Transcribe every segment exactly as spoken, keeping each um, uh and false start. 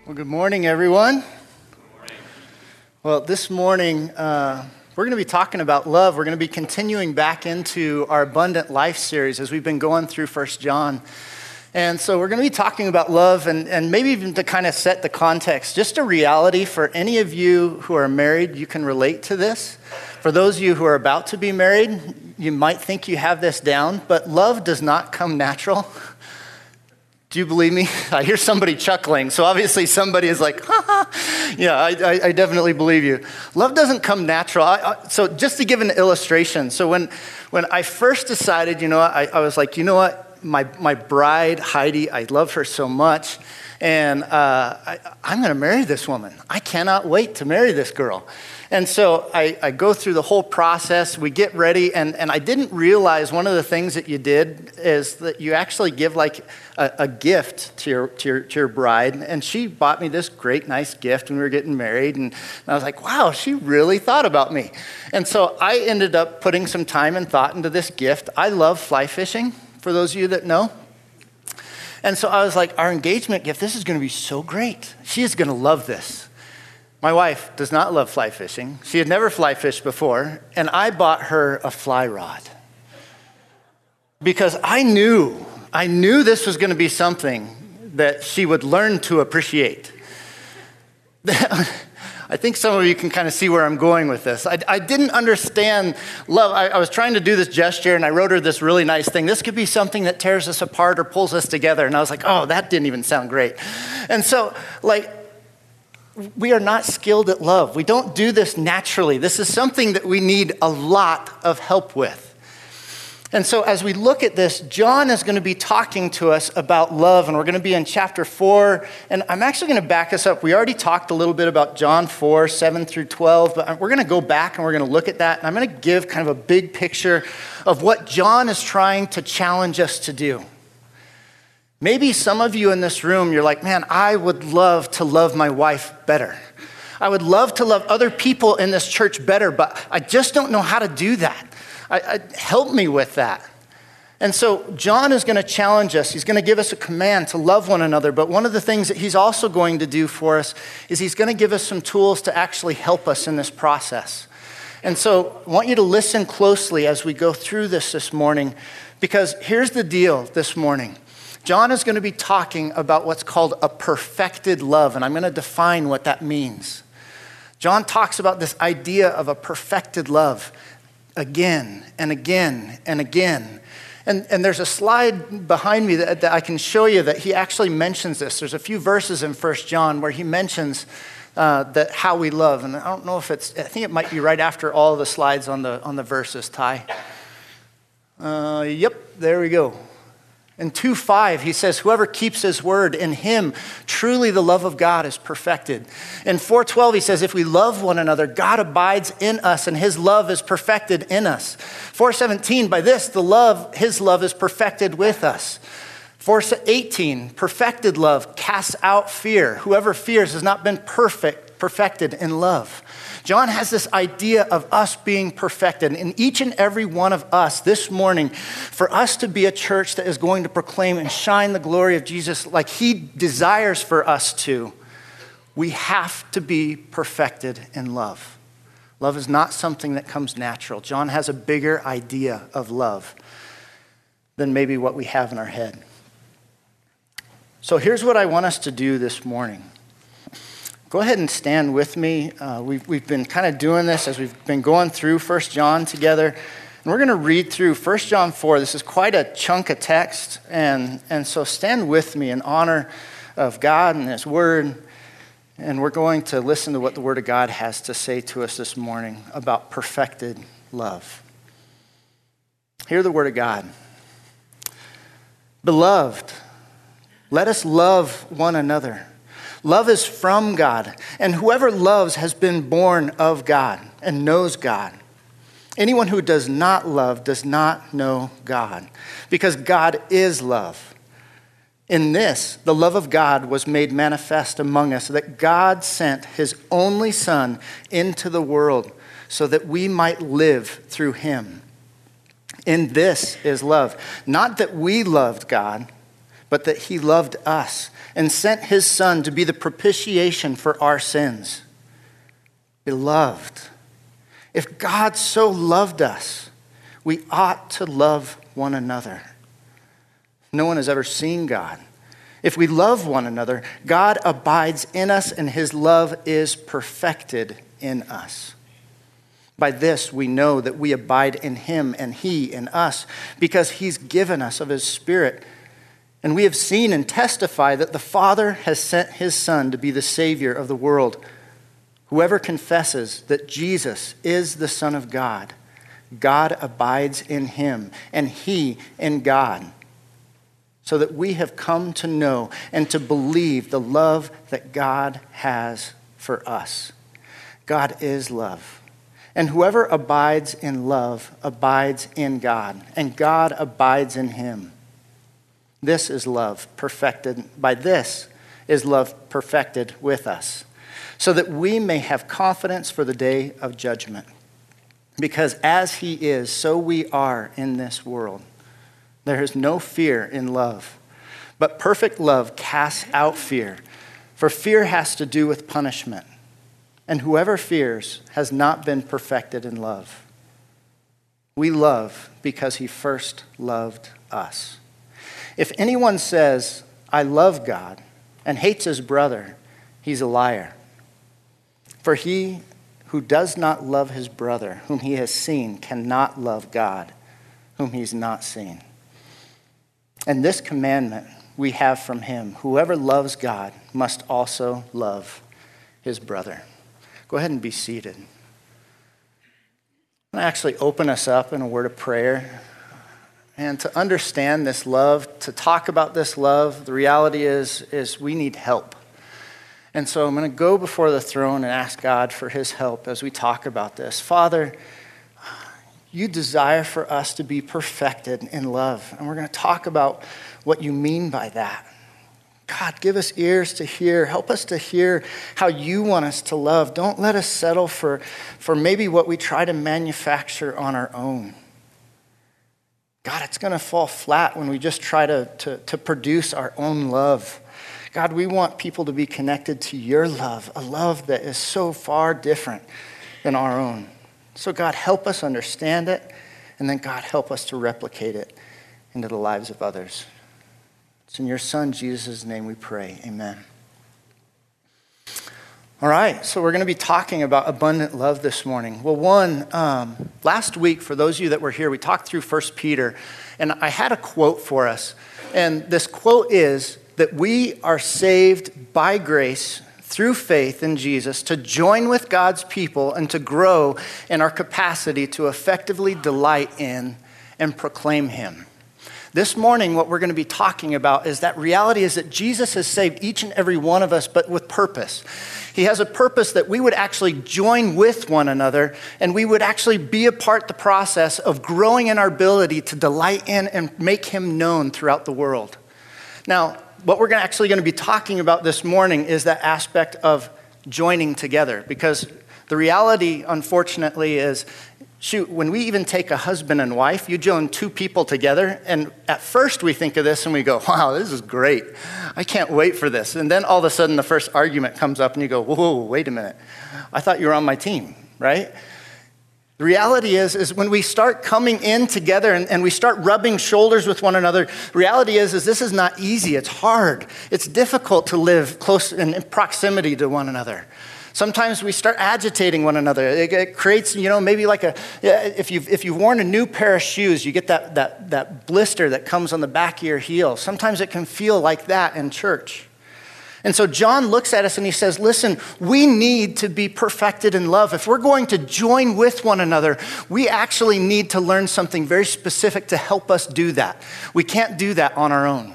Well, good morning, everyone. Good morning. Well, this morning, uh, we're going to be talking about love. We're going to be continuing back into our Abundant Life series as we've been going through First John. And so we're going to be talking about love and, and maybe even to kind of set the context, just a reality for any of you who are married, you can relate to this. For those of you who are about to be married, you might think you have this down, but love does not come natural. Do you believe me? I hear somebody chuckling, so obviously somebody is like, ha ha. Yeah, I, I, I definitely believe you. Love doesn't come natural. I, I, so just to give an illustration, so when when I first decided, you know, I, I was like, you know what, my my bride, Heidi, I love her so much, and uh, I, I'm going to marry this woman. I cannot wait to marry this girl. And so I, I go through the whole process, we get ready, and, and I didn't realize one of the things that you did is that you actually give like a, a gift to your, to your to your bride. And she bought me this great, nice gift when we were getting married. And, and I was like, wow, she really thought about me. And so I ended up putting some time and thought into this gift. I love fly fishing, for those of you that know. And so I was like, our engagement gift, this is going to be so great. She is going to love this. My wife does not love fly fishing. She had never fly fished before, and I bought her a fly rod because I knew, I knew this was going to be something that she would learn to appreciate. I think some of you can kind of see where I'm going with this. I, I didn't understand love. I, I was trying to do this gesture, and I wrote her this really nice thing. This could be something that tears us apart or pulls us together. And I was like, oh, that didn't even sound great. And so, like, we are not skilled at love. We don't do this naturally. This is something that we need a lot of help with. And so as we look at this, John is going to be talking to us about love, and we're going to be in chapter four. And I'm actually going to back us up. We already talked a little bit about John four, seven through twelve, but we're going to go back and we're going to look at that. And I'm going to give kind of a big picture of what John is trying to challenge us to do. Maybe some of you in this room, you're like, man, I would love to love my wife better. I would love to love other people in this church better, but I just don't know how to do that. I, I, help me with that. And so John is going to challenge us. He's going to give us a command to love one another. But one of the things that he's also going to do for us is he's going to give us some tools to actually help us in this process. And so I want you to listen closely as we go through this this morning, because here's the deal this morning. John is going to be talking about what's called a perfected love, and I'm going to define what that means. John talks about this idea of a perfected love again and again and again. And, and there's a slide behind me that, that I can show you that he actually mentions this. There's a few verses in First John where he mentions uh, that how we love. And I don't know if it's, I think it might be right after all the slides on the, on the verses, Ty. Uh, yep, there we go. In two five, he says, whoever keeps his word, in him, truly the love of God is perfected. In four twelve, he says, if we love one another, God abides in us and his love is perfected in us. four seventeen, by this, the love, his love is perfected with us. four eighteen, perfected love casts out fear. Whoever fears has not been perfect, perfected in love. John has this idea of us being perfected. And each and every one of us this morning, for us to be a church that is going to proclaim and shine the glory of Jesus like he desires for us to, we have to be perfected in love. Love is not something that comes natural. John has a bigger idea of love than maybe what we have in our head. So here's what I want us to do this morning. Go ahead and stand with me. Uh, we've, we've been kind of doing this as we've been going through First John together. And we're going to read through First John four. This is quite a chunk of text. And, and so stand with me in honor of God and his word. And we're going to listen to what the word of God has to say to us this morning about perfected love. Hear the word of God. Beloved, let us love one another. Love is from God, and whoever loves has been born of God and knows God. Anyone who does not love does not know God, because God is love. In this, the love of God was made manifest among us, that God sent his only Son into the world so that we might live through him. In this is love, not that we loved God, but that he loved us and sent his Son to be the propitiation for our sins. Beloved, if God so loved us, we ought to love one another. No one has ever seen God. If we love one another, God abides in us and his love is perfected in us. By this we know that we abide in him and he in us, because he's given us of his Spirit. And we have seen and testify that the Father has sent his Son to be the Savior of the world. Whoever confesses that Jesus is the Son of God, God abides in him and he in God. So that we have come to know and to believe the love that God has for us. God is love. And whoever abides in love abides in God, and God abides in him. This is love perfected. By this is love perfected with us, so that we may have confidence for the day of judgment. Because as he is, so we are in this world. There is no fear in love, but perfect love casts out fear, for fear has to do with punishment. And whoever fears has not been perfected in love. We love because he first loved us. If anyone says, I love God, and hates his brother, he's a liar. For he who does not love his brother, whom he has seen, cannot love God, whom he's not seen. And this commandment we have from him: whoever loves God must also love his brother. Go ahead and be seated. I'm going to actually open us up in a word of prayer. And to understand this love, to talk about this love, the reality is, is we need help. And so I'm going to go before the throne and ask God for his help as we talk about this. Father, you desire for us to be perfected in love. And we're going to talk about what you mean by that. God, give us ears to hear. Help us to hear how you want us to love. Don't let us settle for, for maybe what we try to manufacture on our own. God, it's going to fall flat when we just try to, to, to produce our own love. God, we want people to be connected to your love, a love that is so far different than our own. So God, help us understand it, and then God, help us to replicate it into the lives of others. It's in your Son, Jesus' name we pray. Amen. All right, so we're going to be talking about abundant love this morning. Well, one, um, last week, for those of you that were here, we talked through First Peter, and I had a quote for us. And this quote is that we are saved by grace through faith in Jesus to join with God's people and to grow in our capacity to effectively delight in and proclaim him. This morning, what we're going to be talking about is that reality is that Jesus has saved each and every one of us, but with purpose. He has a purpose that we would actually join with one another, and we would actually be a part of the process of growing in our ability to delight in and make him known throughout the world. Now, what we're gonna actually going to be talking about this morning is that aspect of joining together, because the reality, unfortunately, is shoot, when we even take a husband and wife, you join two people together, and at first we think of this and we go, wow, this is great. I can't wait for this. And then all of a sudden the first argument comes up and you go, whoa, wait a minute. I thought you were on my team, right? The reality is, is when we start coming in together and, and we start rubbing shoulders with one another, the reality is, is this is not easy. It's hard. It's difficult to live close in, in proximity to one another. Sometimes we start agitating one another. It, it creates, you know, maybe like a, if you've, if you've worn a new pair of shoes, you get that, that, that blister that comes on the back of your heel. Sometimes it can feel like that in church. And so John looks at us and he says, listen, we need to be perfected in love. If we're going to join with one another, we actually need to learn something very specific to help us do that. We can't do that on our own.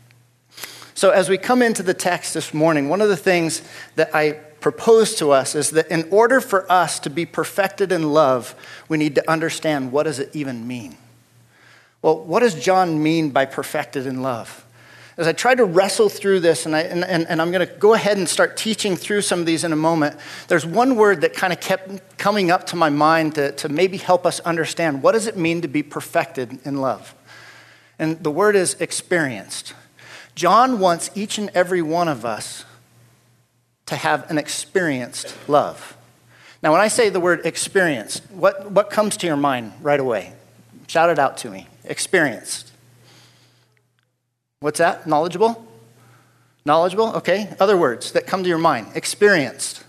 So as we come into the text this morning, one of the things that I propose to us is that in order for us to be perfected in love, we need to understand, what does it even mean? Well, what does John mean by perfected in love? As I try to wrestle through this, and, I, and, and, and I'm going to go ahead and start teaching through some of these in a moment, there's one word that kind of kept coming up to my mind to, to maybe help us understand, what does it mean to be perfected in love? And the word is experienced. John wants each and every one of us to have an experienced love. Now, when I say the word experienced, what, what comes to your mind right away? Shout it out to me. Experienced. What's that? Knowledgeable? Knowledgeable? Okay. Other words that come to your mind. Experienced.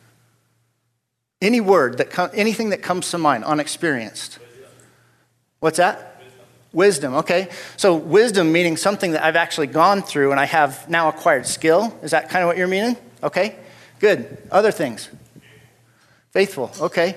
Any word, that com- anything that comes to mind on experienced. What's that? Wisdom. Wisdom, okay. So wisdom meaning something that I've actually gone through and I have now acquired skill. Is that kind of what you're meaning? Okay, good. Other things? Faithful, okay.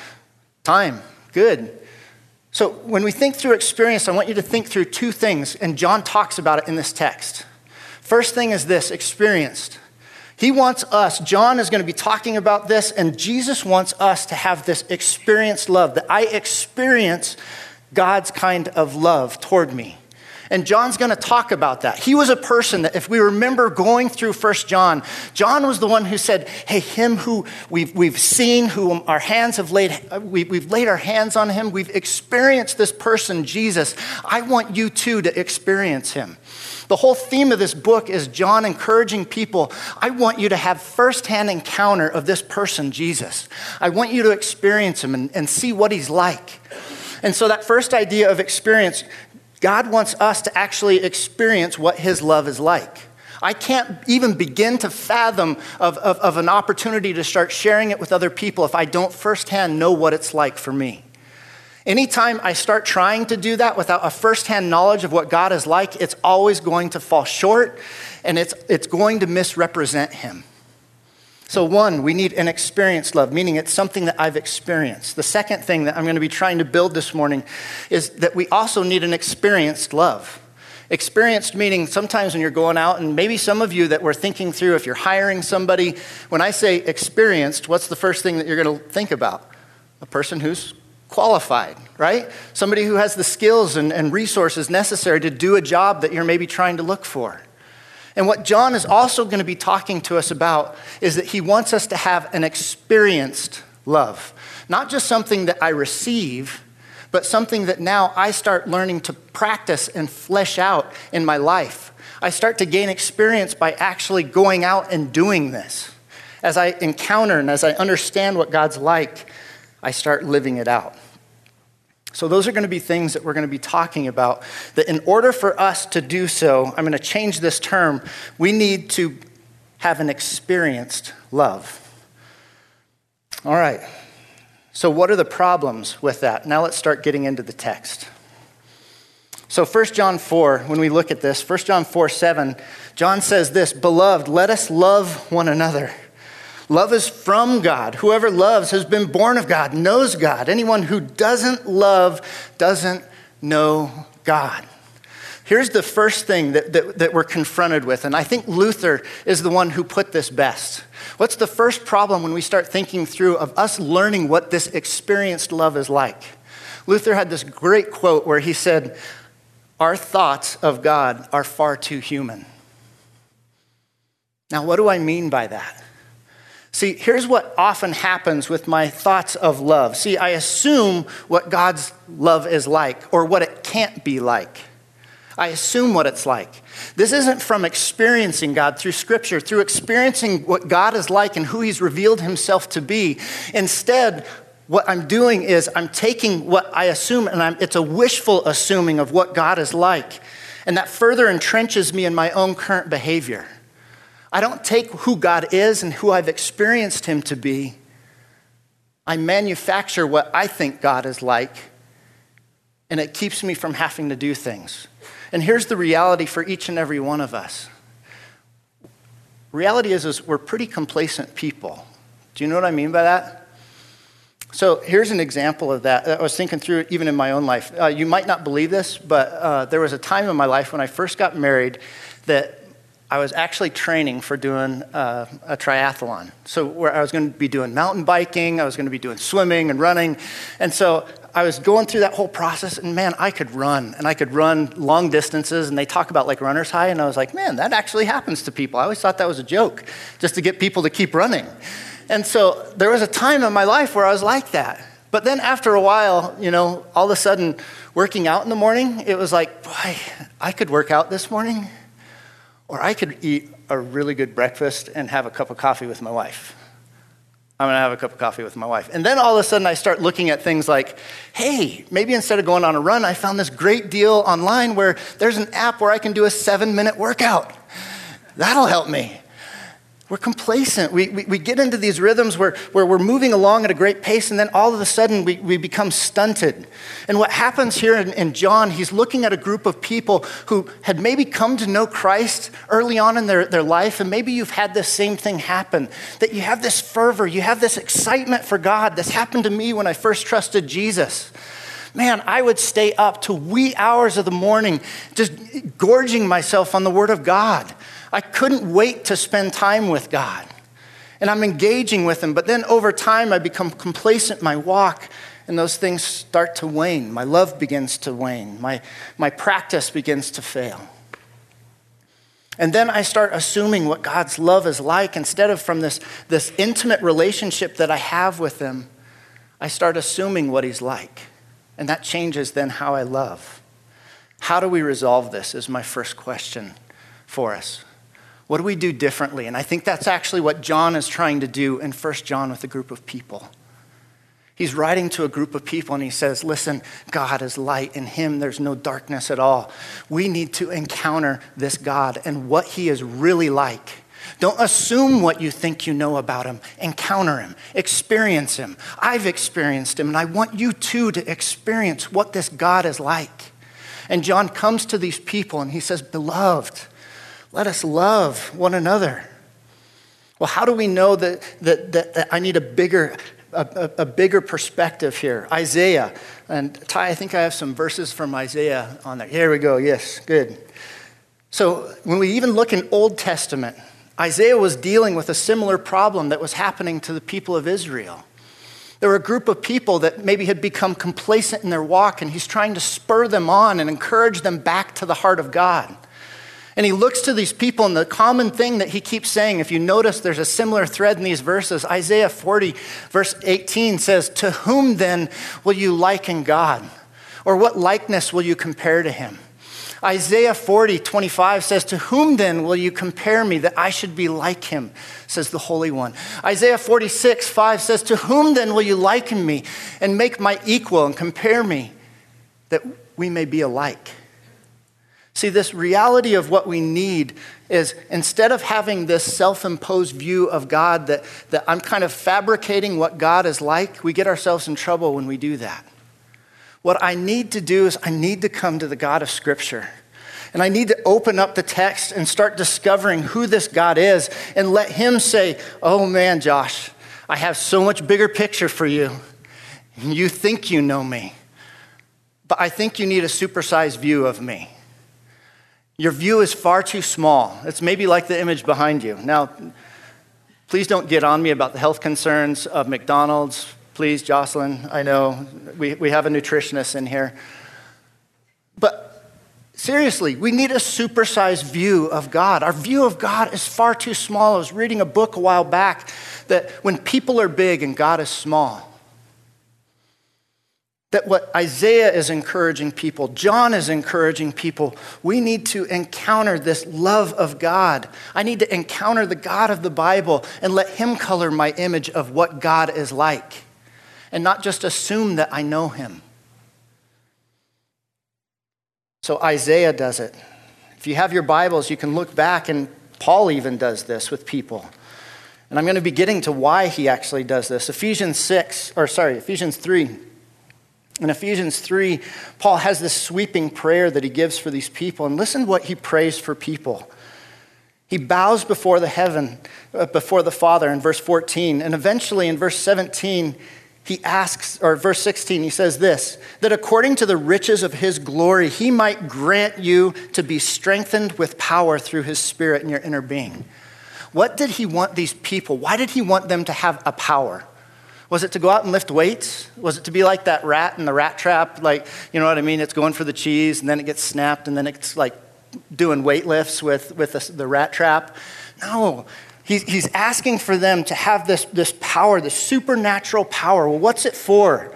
Time, good. So when we think through experience, I want you to think through two things, and John talks about it in this text. First thing is this, experienced. He wants us, John is going to be talking about this, and Jesus wants us to have this experienced love, that I experience God's kind of love toward me. And John's going to talk about that. He was a person that, if we remember going through First John, John was the one who said, hey, him who we've, we've seen, who our hands have laid, we, we've laid our hands on him, we've experienced this person, Jesus. I want you too to experience him. The whole theme of this book is John encouraging people, I want you to have firsthand encounter of this person, Jesus. I want you to experience him and, and see what he's like. And so that first idea of experience, God wants us to actually experience what his love is like. I can't even begin to fathom of, of, of an opportunity to start sharing it with other people if I don't firsthand know what it's like for me. Anytime I start trying to do that without a firsthand knowledge of what God is like, it's always going to fall short and it's, it's going to misrepresent him. So one, we need an experienced love, meaning it's something that I've experienced. The second thing that I'm going to be trying to build this morning is that we also need an experienced love. Experienced meaning sometimes when you're going out, and maybe some of you that were thinking through if you're hiring somebody, when I say experienced, what's the first thing that you're going to think about? A person who's qualified, right? Somebody who has the skills and, and resources necessary to do a job that you're maybe trying to look for. And what John is also going to be talking to us about is that he wants us to have an experienced love. Not just something that I receive, but something that now I start learning to practice and flesh out in my life. I start to gain experience by actually going out and doing this. As I encounter and as I understand what God's like, I start living it out. So those are going to be things that we're going to be talking about, that in order for us to do so, I'm going to change this term, we need to have an experienced love. All right, so what are the problems with that? Now let's start getting into the text. So First John four, when we look at this, First John four seven, John says this, "Beloved, let us love one another. Love is from God. Whoever loves has been born of God, knows God. Anyone who doesn't love doesn't know God." Here's the first thing that, that, that we're confronted with, and I think Luther is the one who put this best. What's the first problem when we start thinking through of us learning what this experienced love is like? Luther had this great quote where he said, "Our thoughts of God are far too human." Now, what do I mean by that? See, here's what often happens with my thoughts of love. See, I assume what God's love is like or what it can't be like. I assume what it's like. This isn't from experiencing God through Scripture, through experiencing what God is like and who he's revealed himself to be. Instead, what I'm doing is I'm taking what I assume and I'm, it's a wishful assuming of what God is like. And that further entrenches me in my own current behavior. I don't take who God is and who I've experienced him to be. I manufacture what I think God is like, and it keeps me from having to do things. And here's the reality for each and every one of us. Reality is, is we're pretty complacent people. Do you know what I mean by that? So here's an example of that. I was thinking through it even in my own life. Uh, you might not believe this, but uh, there was a time in my life when I first got married that I was actually training for doing uh, a triathlon. So where I was going to be doing mountain biking, I was going to be doing swimming and running. And so I was going through that whole process, and man, I could run, and I could run long distances, and they talk about like runner's high, and I was like, man, that actually happens to people. I always thought that was a joke, just to get people to keep running. And so there was a time in my life where I was like that. But then after a while, you know, all of a sudden, working out in the morning, it was like, boy, I could work out this morning. or I could eat a really good breakfast and have a cup of coffee with my wife. I'm gonna have a cup of coffee with my wife. And then all of a sudden I start looking at things like, hey, maybe instead of going on a run, I found this great deal online where there's an app where I can do a seven minute workout. That'll help me. We're complacent. We, we, we get into these rhythms where, where we're moving along at a great pace, and then all of a sudden we, we become stunted. And what happens here in, in John, he's looking at a group of people who had maybe come to know Christ early on in their, their life, and maybe you've had this same thing happen, that you have this fervor, you have this excitement for God. This happened to me when I first trusted Jesus. Man, I would stay up to wee hours of the morning just gorging myself on the Word of God. I couldn't wait to spend time with God. And I'm engaging with Him. But then over time, I become complacent in my walk, and those things start to wane. My love begins to wane. My, my practice begins to fail. And then I start assuming what God's love is like. Instead of from this, this intimate relationship that I have with Him, I start assuming what He's like. And that changes then how I love. How do we resolve this is my first question for us. What do we do differently? And I think that's actually what John is trying to do in First John with a group of people. He's writing to a group of people and he says, listen, God is light. In Him there's no darkness at all. We need to encounter this God and what He is really like. Don't assume what you think you know about Him. Encounter Him. Experience Him. I've experienced Him, and I want you too to experience what this God is like. And John comes to these people and he says, beloved, let us love one another. Well, how do we know that, that, that, that I need a bigger, a, a, a bigger perspective here? Isaiah, and Ty, I think I have some verses from Isaiah on there. Here we go, yes, good. So when we even look in Old Testament, Isaiah was dealing with a similar problem that was happening to the people of Israel. There were a group of people that maybe had become complacent in their walk, and he's trying to spur them on and encourage them back to the heart of God. And he looks to these people, and the common thing that he keeps saying, if you notice there's a similar thread in these verses, Isaiah forty, verse eighteen says, to whom then will you liken God? Or what likeness will you compare to Him? Isaiah forty, twenty-five says, to whom then will you compare me that I should be like Him, says the Holy One. Isaiah forty-six, five says, to whom then will you liken me and make my equal and compare me that we may be alike? See, this reality of what we need is instead of having this self-imposed view of God that, that I'm kind of fabricating what God is like, we get ourselves in trouble when we do that. What I need to do is I need to come to the God of Scripture. And I need to open up the text and start discovering who this God is and let Him say, oh man, Josh, I have so much bigger picture for you. You think you know me, but I think you need a supersized view of me. Your view is far too small. It's maybe like the image behind you. Now, please don't get on me about the health concerns of McDonald's. Please, Jocelyn, I know we, we have a nutritionist in here. But seriously, we need a supersized view of God. Our view of God is far too small. I was reading a book a while back that when people are big and God is small, that what Isaiah is encouraging people, John is encouraging people, we need to encounter this love of God. I need to encounter the God of the Bible and let Him color my image of what God is like, and not just assume that I know Him. So Isaiah does it. If you have your Bibles, you can look back, and Paul even does this with people. And I'm going to be getting to why he actually does this. Ephesians six, or sorry, Ephesians three. In Ephesians three, Paul has this sweeping prayer that he gives for these people. And listen to what he prays for people. He bows before the heaven, uh, before the Father in verse fourteen. And eventually in verse seventeen, he asks, or verse sixteen, he says this, that according to the riches of His glory, He might grant you to be strengthened with power through His Spirit in your inner being. What did He want these people? Why did He want them to have a power? Was it to go out and lift weights? Was it to be like that rat in the rat trap? Like, you know what I mean? It's going for the cheese, and then it gets snapped, and then it's like doing weight lifts with, with the, the rat trap. No, he's, he's asking for them to have this, this power, this supernatural power. Well, what's it for?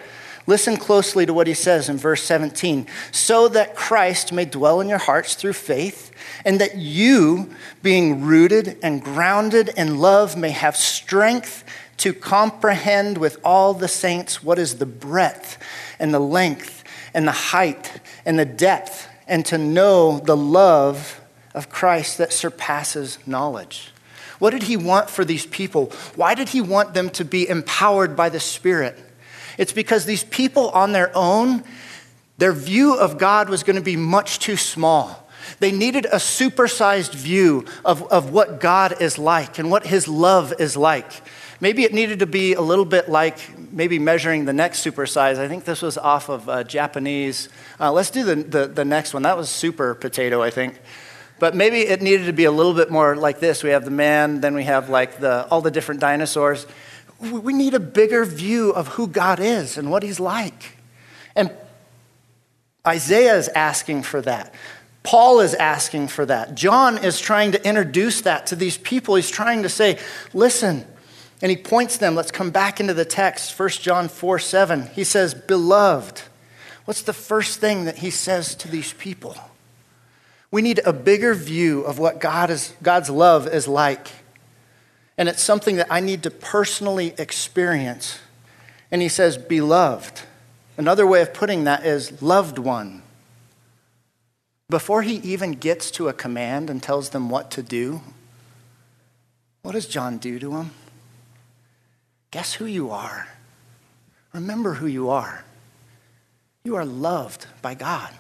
Listen closely to what he says in verse seventeen. So that Christ may dwell in your hearts through faith, and that you, being rooted and grounded in love, may have strength to comprehend with all the saints what is the breadth and the length and the height and the depth, and to know the love of Christ that surpasses knowledge. What did he want for these people? Why did he want them to be empowered by the Spirit? It's because these people on their own, their view of God was going to be much too small. They needed a supersized view of, of what God is like and what his love is like. Maybe it needed to be a little bit like maybe measuring the next supersize. I think this was off of uh, Japanese. Uh, let's do the, the, the next one. That was super potato, I think. But maybe it needed to be a little bit more like this. We have the man, then we have like the all the different dinosaurs. We need a bigger view of who God is and what he's like. And Isaiah is asking for that. Paul is asking for that. John is trying to introduce that to these people. He's trying to say, listen, and he points them. Let's come back into the text, First John four seven. He says, beloved. What's the first thing that he says to these people? We need a bigger view of what God is, God's love is like. And it's something that I need to personally experience. And he says, beloved. Another way of putting that is loved one. Before he even gets to a command and tells them what to do, what does John do to them? Guess who you are. Remember who you are. You are loved by God.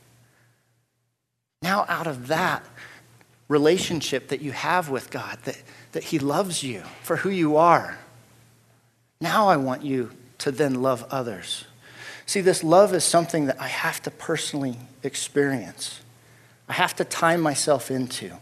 Now out of that relationship that you have with God, that, that he loves you for who you are, now I want you to then love others. See, this love is something that I have to personally experience. I have to time myself into.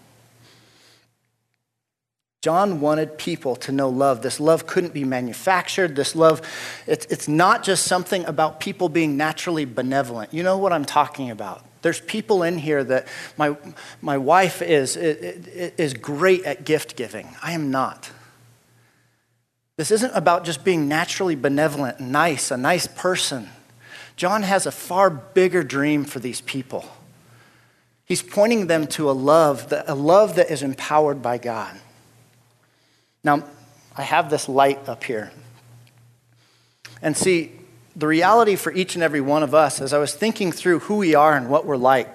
John wanted people to know love. This love couldn't be manufactured. This love, it's, it's not just something about people being naturally benevolent. You know what I'm talking about. There's people in here that my my wife is, is, is great at gift giving. I am not. This isn't about just being naturally benevolent, nice, a nice person. John has a far bigger dream for these people. He's pointing them to a love, that, a love that is empowered by God. Now, I have this light up here. And see, the reality for each and every one of us, as I was thinking through who we are and what we're like,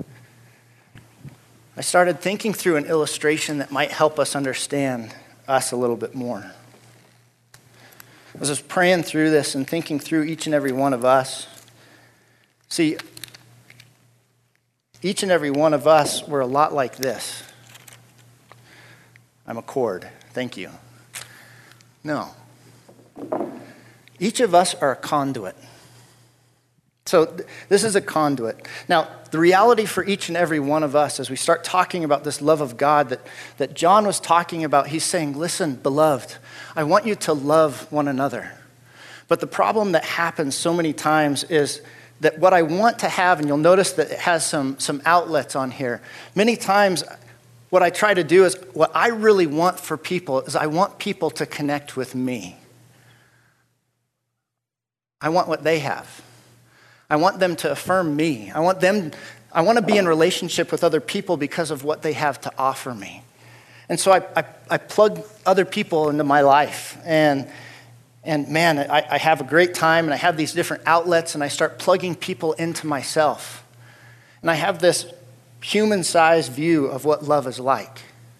I started thinking through an illustration that might help us understand us a little bit more. As I was praying through this and thinking through each and every one of us, see, each and every one of us were a lot like this. I'm a cord. Thank you. No. Each of us are a conduit. So th- this is a conduit. Now, the reality for each and every one of us as we start talking about this love of God that, that John was talking about, he's saying, listen, beloved, I want you to love one another. But the problem that happens so many times is that what I want to have, and you'll notice that it has some, some outlets on here, many times what I try to do is, what I really want for people is I want people to connect with me. I want what they have. I want them to affirm me. I want them, I want to be in relationship with other people because of what they have to offer me. And so I, I, I plug other people into my life. And, and man, I, I have a great time, and I have these different outlets, and I start plugging people into myself. And I have this human-sized view of what love is like.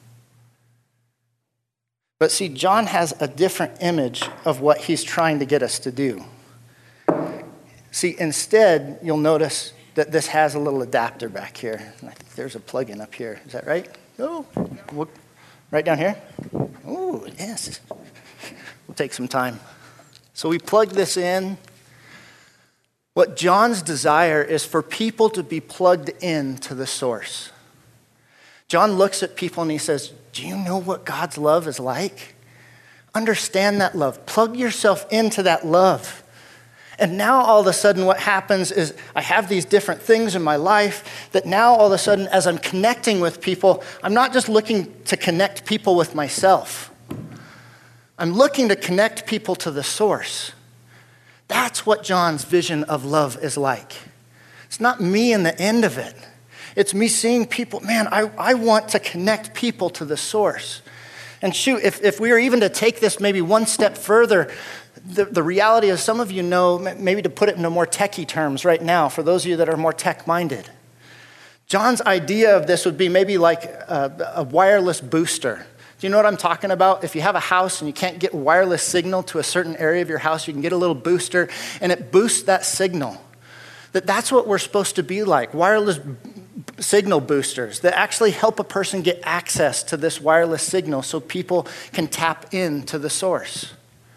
But see, John has a different image of what he's trying to get us to do. See, instead, you'll notice that this has a little adapter back here. I think there's a plug-in up here. Is that right? Oh, we'll, right down here? Oh, yes. We'll take some time. So we plug this in. What John's desire is for people to be plugged in to the source. John looks at people and he says, do you know what God's love is like? Understand that love. Plug yourself into that love. And now all of a sudden what happens is I have these different things in my life that now all of a sudden as I'm connecting with people, I'm not just looking to connect people with myself. I'm looking to connect people to the source. That's what John's vision of love is like. It's not me in the end of it. It's me seeing people, man, I, I want to connect people to the source. And shoot, if, if we were even to take this maybe one step further, the, the reality is some of you know, maybe to put it into more techie terms right now, for those of you that are more tech-minded, John's idea of this would be maybe like a, a wireless booster. Do you know what I'm talking about? If you have a house and you can't get wireless signal to a certain area of your house, you can get a little booster and it boosts that signal. That that's what we're supposed to be like, wireless b- signal boosters that actually help a person get access to this wireless signal so people can tap into the source.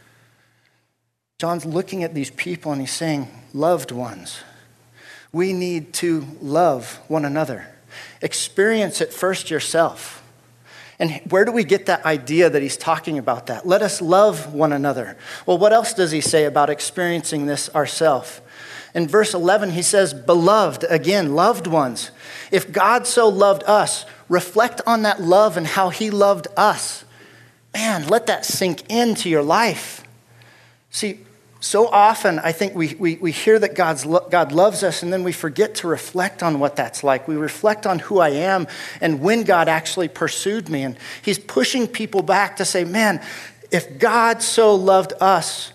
John's looking at these people and he's saying, loved ones, we need to love one another. Experience it first yourself. And where do we get that idea that he's talking about that? Let us love one another. Well, what else does he say about experiencing this ourselves? In verse eleven, he says, beloved, again, loved ones. If God so loved us, reflect on that love and how he loved us. Man, let that sink into your life. See, so often I think we, we, we hear that God's lo- God loves us and then we forget to reflect on what that's like. We reflect on who I am and when God actually pursued me. And he's pushing people back to say, man, if God so loved us,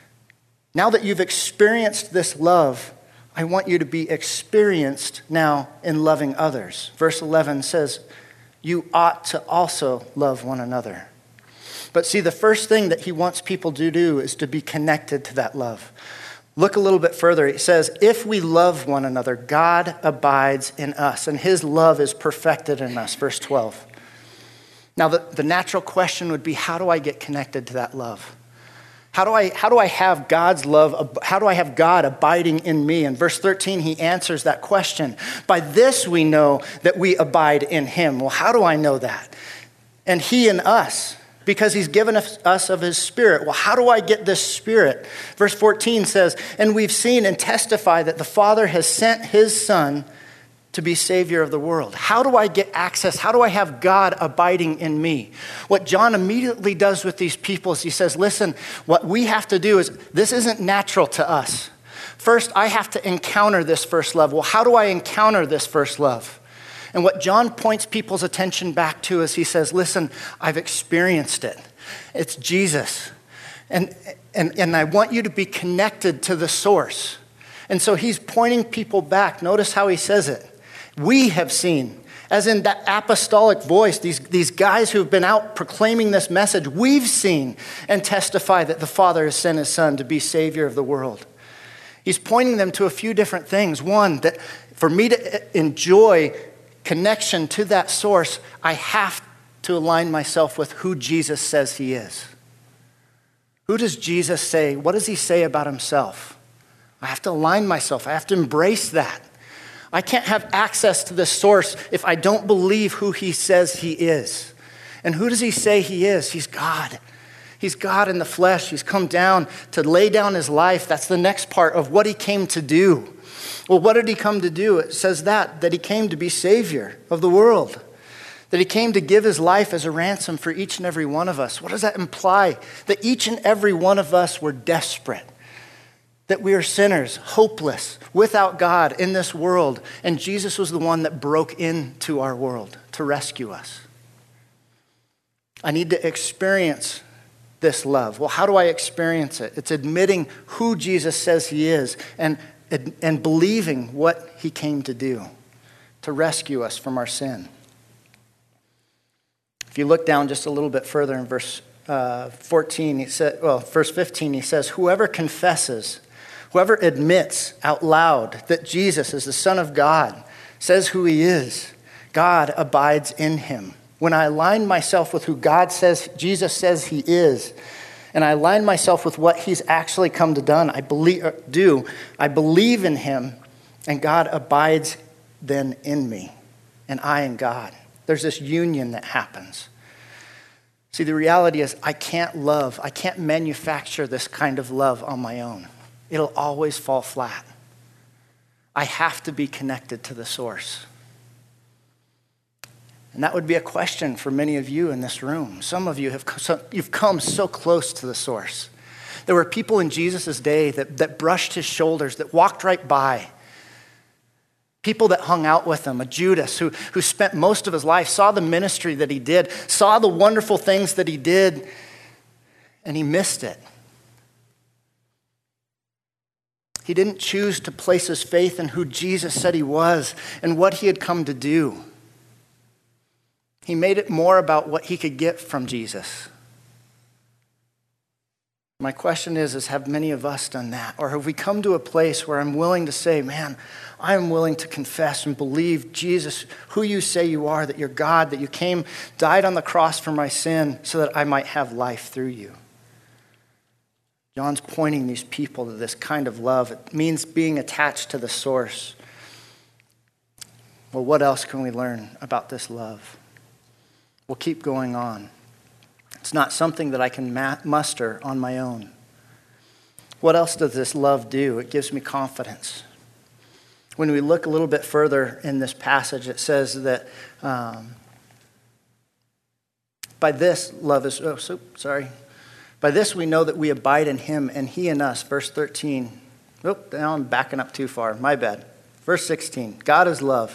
now that you've experienced this love, I want you to be experienced now in loving others. Verse eleven says, you ought to also love one another. But see, the first thing that he wants people to do is to be connected to that love. Look a little bit further. It says, if we love one another, God abides in us, and his love is perfected in us. Verse twelve. Now, the, the natural question would be, how do I get connected to that love? How do I, how do I have God's love? How do I have God abiding in me? In verse thirteen, he answers that question. By this we know that we abide in him. Well, how do I know that? And he in us, because he's given us of his spirit. Well, how do I get this spirit? Verse fourteen says, and we've seen and testify that the Father has sent his Son to be Savior of the world. How do I get access? How do I have God abiding in me? What John immediately does with these people is he says, listen, what we have to do is, this isn't natural to us. First, I have to encounter this first love. Well, how do I encounter this first love? And what John points people's attention back to is he says, listen, I've experienced it. It's Jesus. And, and, and I want you to be connected to the source. And so he's pointing people back. Notice how he says it. We have seen, as in that apostolic voice, these, these guys who've been out proclaiming this message, we've seen and testify that the Father has sent his Son to be Savior of the world. He's pointing them to a few different things. One, that for me to enjoy connection to that source, I have to align myself with who Jesus says he is. Who does Jesus say? What does he say about himself? I have to align myself. I have to embrace that. I can't have access to this source if I don't believe who he says he is. And who does he say he is? He's God. He's God in the flesh. He's come down to lay down his life. That's the next part of what he came to do. Well, what did he come to do? It says that, that he came to be Savior of the world. That he came to give his life as a ransom for each and every one of us. What does that imply? That each and every one of us were desperate. That we are sinners, hopeless, without God in this world. And Jesus was the one that broke into our world to rescue us. I need to experience this love. Well, how do I experience it? It's admitting who Jesus says he is and, and believing what he came to do, to rescue us from our sin. If you look down just a little bit further in verse uh, fourteen, he said, well, verse fifteen, he says, whoever confesses, whoever admits out loud that Jesus is the Son of God, says who he is, God abides in him. When I align myself with who God says, Jesus says he is, and I align myself with what he's actually come to done, I believe, do, I believe in him, and God abides then in me, and I in God. There's this union that happens. See, the reality is I can't love, I can't manufacture this kind of love on my own. It'll always fall flat. I have to be connected to the source. And that would be a question for many of you in this room. Some of you have you've come so close to the source There were people in Jesus' day that, that brushed his shoulders, that walked right by. People that hung out with him, a Judas who, who spent most of his life, saw the ministry that he did, saw the wonderful things that he did, and he missed it. He didn't choose to place his faith in who Jesus said he was and what he had come to do. He made it more about what he could get from Jesus. My question is, is have many of us done that? Or have we come to a place where I'm willing to say, man, I am willing to confess and believe Jesus, who you say you are, that you're God, that you came, died on the cross for my sin so that I might have life through you. John's pointing these people to this kind of love. It means being attached to the source. Well, what else can we learn about this love? We'll keep going on. It's not something that I can ma- muster on my own. What else does this love do? It gives me confidence. When we look a little bit further in this passage, it says that um, by this love is, oh, so, sorry. By this we know that we abide in him and he in us. Verse thirteen. Oh, now I'm backing up too far. My bad. Verse sixteen. God is love.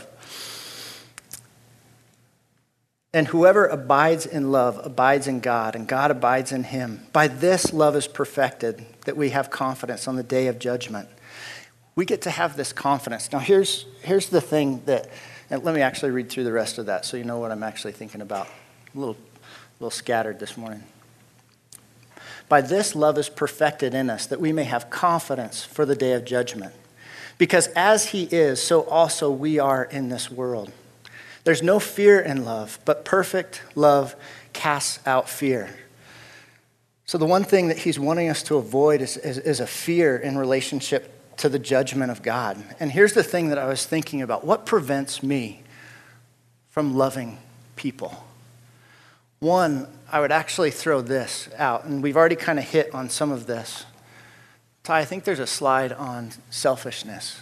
And whoever abides in love abides in God, and God abides in him. By this love is perfected, that we have confidence on the day of judgment. We get to have this confidence. Now here's, here's the thing that, and let me actually read through the rest of that so you know what I'm actually thinking about. A little, a little scattered this morning. By this love is perfected in us, that we may have confidence for the day of judgment. Because as he is, so also we are in this world. There's no fear in love, but perfect love casts out fear. So the one thing that he's wanting us to avoid is, is, is a fear in relationship to the judgment of God. And here's the thing that I was thinking about. What prevents me from loving people? One, I would actually throw this out, and we've already kind of hit on some of this. Ty, I think there's a slide on selfishness.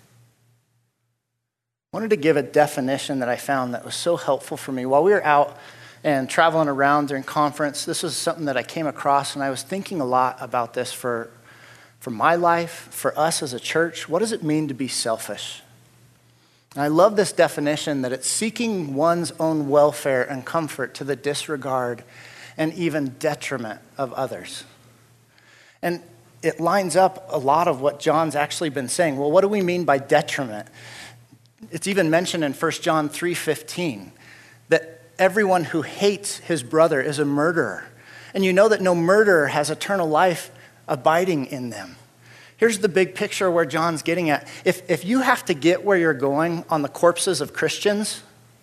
I wanted to give a definition that I found that was so helpful for me. While we were out and traveling around during conference, this was something that I came across, and I was thinking a lot about this for, for my life, for us as a church. What does it mean to be selfish? And I love this definition that it's seeking one's own welfare and comfort to the disregard and even detriment of others. And it lines up a lot of what John's actually been saying. Well, what do we mean by detriment? It's even mentioned in First John three fifteen that everyone who hates his brother is a murderer. And you know that no murderer has eternal life abiding in them. Here's the big picture where John's getting at. If, if you have to get where you're going on the corpses of Christians,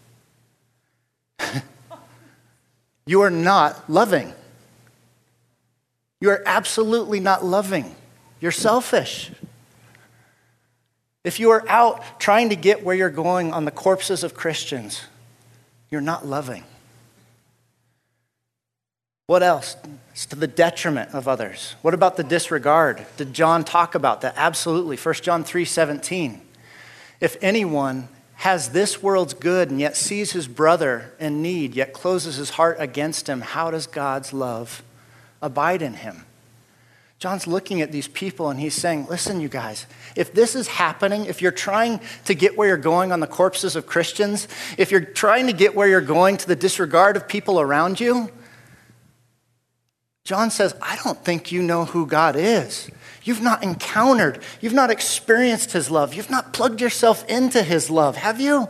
you are not loving. You are absolutely not loving. You're selfish. If you are out trying to get where you're going on the corpses of Christians, you're not loving. What else? It's to the detriment of others. What about the disregard? Did John talk about that? Absolutely. First John three seventeen. If anyone has this world's good and yet sees his brother in need, yet closes his heart against him, how does God's love abide in him? John's looking at these people and he's saying, listen, you guys, if this is happening, if you're trying to get where you're going on the corpses of Christians, if you're trying to get where you're going to the disregard of people around you, John says, I don't think you know who God is. You've not encountered, you've not experienced his love. You've not plugged yourself into his love, have you?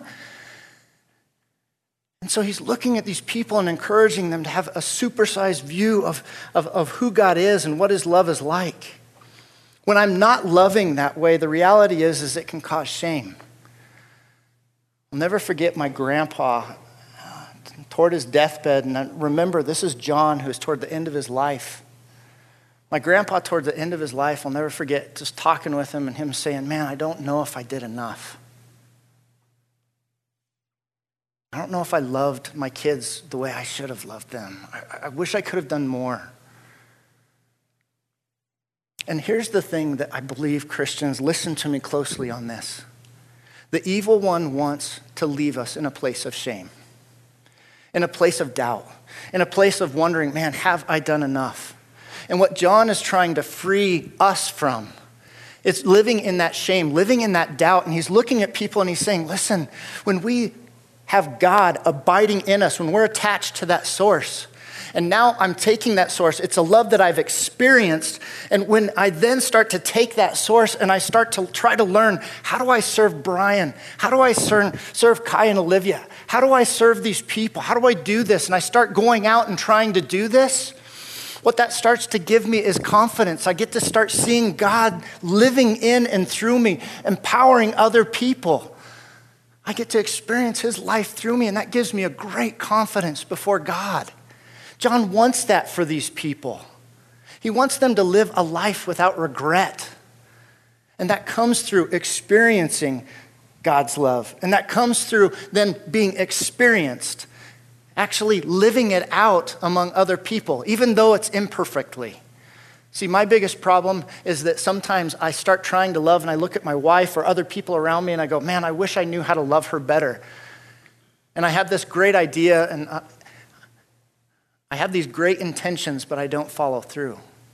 And so he's looking at these people and encouraging them to have a supersized view of, of, of who God is and what his love is like. When I'm not loving that way, the reality is, is it can cause shame. I'll never forget my grandpa uh, toward his deathbed. And I remember, this is John, who's toward the end of his life. My grandpa, toward the end of his life, I'll never forget just talking with him and him saying, man, I don't know if I did enough. I don't know if I loved my kids the way I should have loved them. I, I wish I could have done more. And here's the thing that I believe, Christians, listen to me closely on this. The evil one wants to leave us in a place of shame, in a place of doubt, in a place of wondering, man, have I done enough? And what John is trying to free us from, it's living in that shame, living in that doubt. And he's looking at people and he's saying, listen, when we have God abiding in us, when we're attached to that source, and now I'm taking that source, it's a love that I've experienced. And when I then start to take that source and I start to try to learn, how do I serve Brian? How do I serve, serve Kai and Olivia? How do I serve these people? How do I do this? And I start going out and trying to do this. What that starts to give me is confidence. I get to start seeing God living in and through me, empowering other people. I get to experience his life through me, and that gives me a great confidence before God. John wants that for these people. He wants them to live a life without regret. And that comes through experiencing God's love. And that comes through then being experienced, actually living it out among other people, even though it's imperfectly. See, my biggest problem is that sometimes I start trying to love and I look at my wife or other people around me and I go, man, I wish I knew how to love her better. And I have this great idea and I, I have these great intentions, but I don't follow through.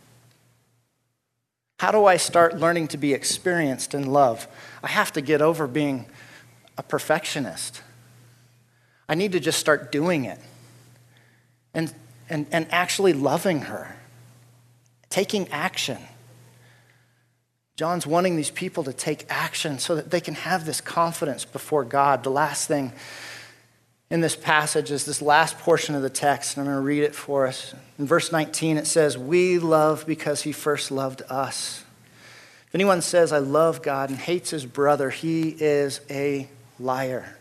How do I start learning to be experienced in love? I have to get over being a perfectionist. I need to just start doing it and, and, and actually loving her, taking action. John's wanting these people to take action so that they can have this confidence before God. The last thing in this passage is this last portion of the text, and I'm going to read it for us. In verse nineteen, it says, "We love because he first loved us. If anyone says, 'I love God,' and hates his brother, he is a liar.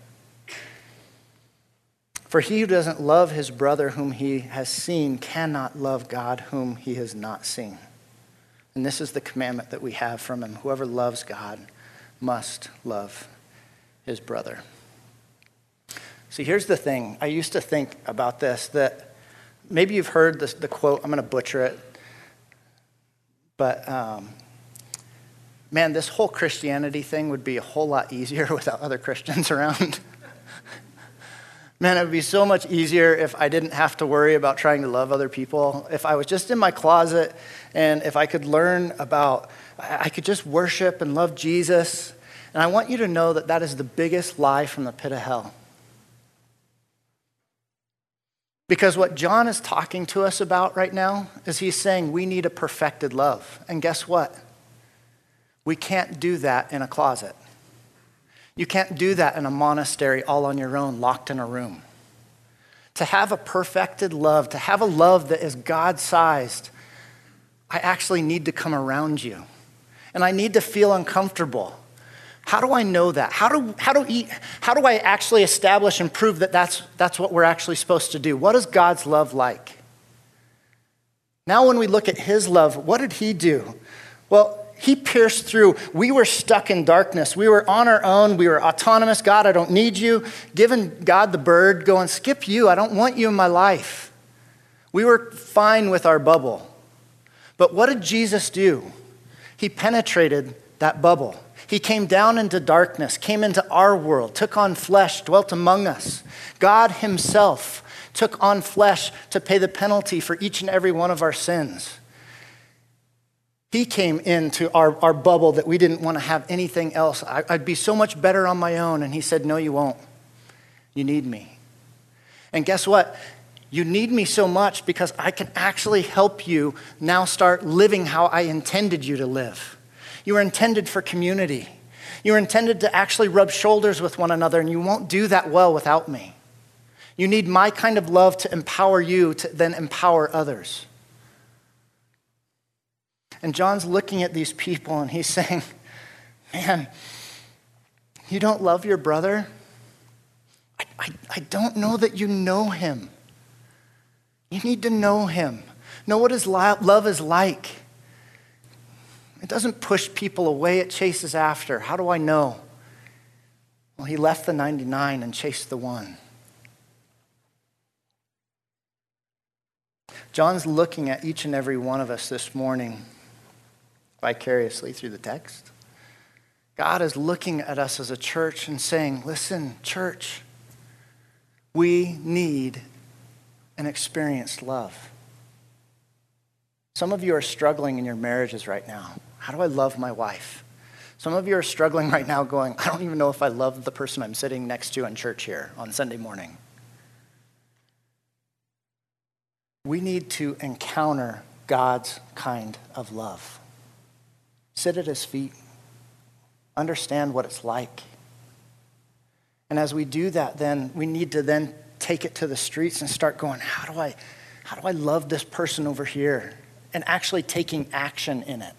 For he who doesn't love his brother whom he has seen cannot love God whom he has not seen. And this is the commandment that we have from him. Whoever loves God must love his brother." See, here's the thing. I used to think about this, that maybe you've heard this, the quote, I'm going to butcher it, but um, man, this whole Christianity thing would be a whole lot easier without other Christians around. Man, it would be so much easier if I didn't have to worry about trying to love other people. If I was just in my closet and if I could learn about, I could just worship and love Jesus. And I want you to know that that is the biggest lie from the pit of hell. Because what John is talking to us about right now is he's saying we need a perfected love. And guess what? We can't do that in a closet. You can't do that in a monastery all on your own, locked in a room. To have a perfected love, to have a love that is God-sized, I actually need to come around you. And I need to feel uncomfortable. How do I know that? How do, how do, he, how do I actually establish and prove that that's, that's what we're actually supposed to do? What is God's love like? Now when we look at his love, what did he do? Well, he pierced through. We were stuck in darkness. We were on our own. We were autonomous. God, I don't need you. Giving God the bird, going, skip you. I don't want you in my life. We were fine with our bubble. But what did Jesus do? He penetrated that bubble. He came down into darkness, came into our world, took on flesh, dwelt among us. God himself took on flesh to pay the penalty for each and every one of our sins. He came into our, our bubble that we didn't want to have anything else. I, I'd be so much better on my own. And he said, no, you won't. You need me. And guess what? You need me so much because I can actually help you now start living how I intended you to live. You were intended for community. You were intended to actually rub shoulders with one another, and you won't do that well without me. You need my kind of love to empower you to then empower others. And John's looking at these people and he's saying, man, you don't love your brother? I, I, I don't know that you know him. You need to know him. Know what his love is like. It doesn't push people away, it chases after. How do I know? Well, he left the ninety-nine and chased the one. John's looking at each and every one of us this morning vicariously through the text. God is looking at us as a church and saying, listen, church, we need an experienced love. Some of you are struggling in your marriages right now. How do I love my wife? Some of you are struggling right now going, I don't even know if I love the person I'm sitting next to in church here on Sunday morning. We need to encounter God's kind of love. Sit at his feet. Understand what it's like. And as we do that, then we need to then take it to the streets and start going, how do I, how do I love this person over here? And actually taking action in it.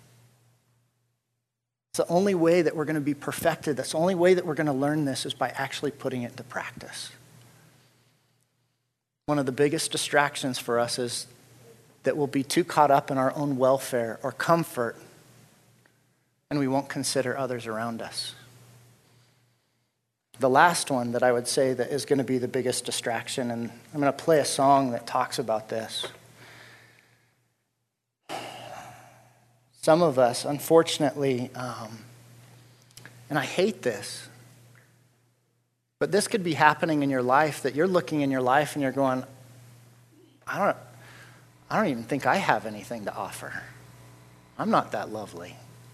It's the only way that we're going to be perfected. That's the only way that we're going to learn this is by actually putting it to practice. One of the biggest distractions for us is that we'll be too caught up in our own welfare or comfort, and we won't consider others around us. The last one that I would say that is going to be the biggest distraction, and I'm going to play a song that talks about this. Some of us, unfortunately, um, and I hate this, but this could be happening in your life, that you're looking in your life and you're going, I don't, I don't even think I have anything to offer. I'm not that lovely.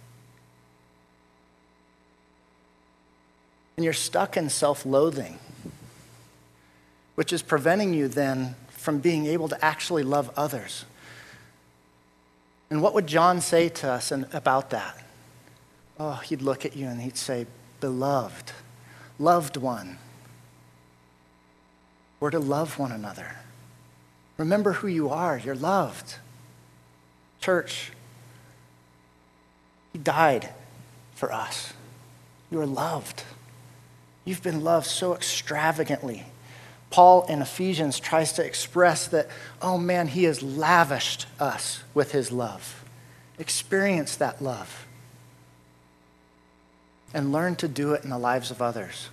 And you're stuck in self-loathing, which is preventing you then from being able to actually love others. And what would John say to us in, about that? Oh, he'd look at you and he'd say, beloved, loved one. We're to love one another. Remember who you are. You're loved. Church, he died for us. You are loved. You've been loved so extravagantly. Paul in Ephesians tries to express that, oh man, he has lavished us with his love. Experience that love. And learn to do it in the lives of others.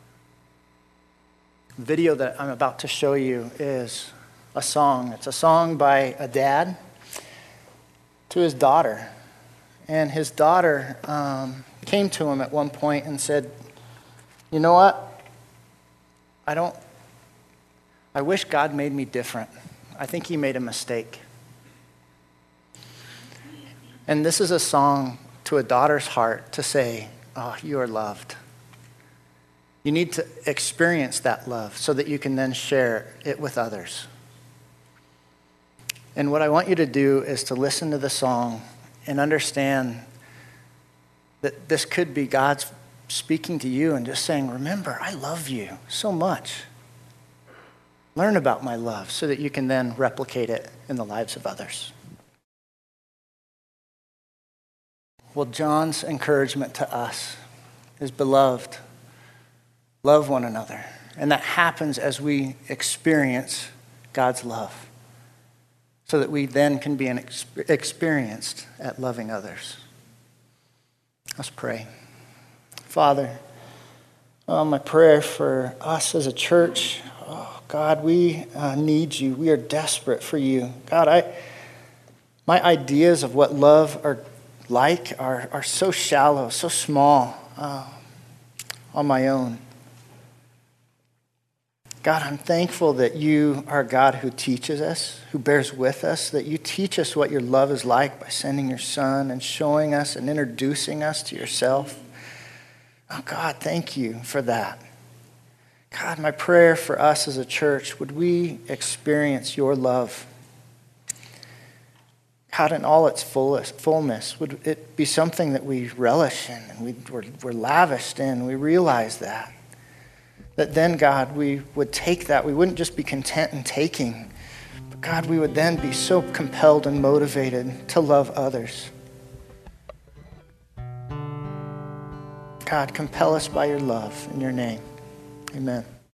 The video that I'm about to show you is a song. It's a song by a dad to his daughter. And his daughter um, came to him at one point and said, you know what? I don't, I wish God made me different. I think he made a mistake. And this is a song to a daughter's heart to say, oh, you are loved. You need to experience that love so that you can then share it with others. And what I want you to do is to listen to the song and understand that this could be God's speaking to you and just saying, remember, I love you so much. Learn about my love so that you can then replicate it in the lives of others. Well, John's encouragement to us is, beloved, love one another. And that happens as we experience God's love so that we then can be an ex- experienced at loving others. Let's pray. Father, oh, my prayer for us as a church, oh, God, we uh, need you. We are desperate for you. God, I, my ideas of what love are like are, are so shallow, so small uh, on my own. God, I'm thankful that you are a God who teaches us, who bears with us, that you teach us what your love is like by sending your Son and showing us and introducing us to yourself. Oh, God, thank you for that. God, my prayer for us as a church, would we experience your love? God, in all its fullest, fullness, would it be something that we relish in and we, we're, we're lavished in? We realize that. That then, God, we would take that. We wouldn't just be content in taking, but God, we would then be so compelled and motivated to love others. God, compel us by your love in your name. Amen.